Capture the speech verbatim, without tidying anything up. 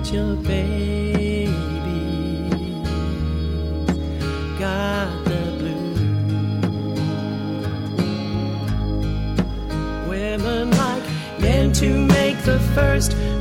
your baby got the blues. Women like men to make the first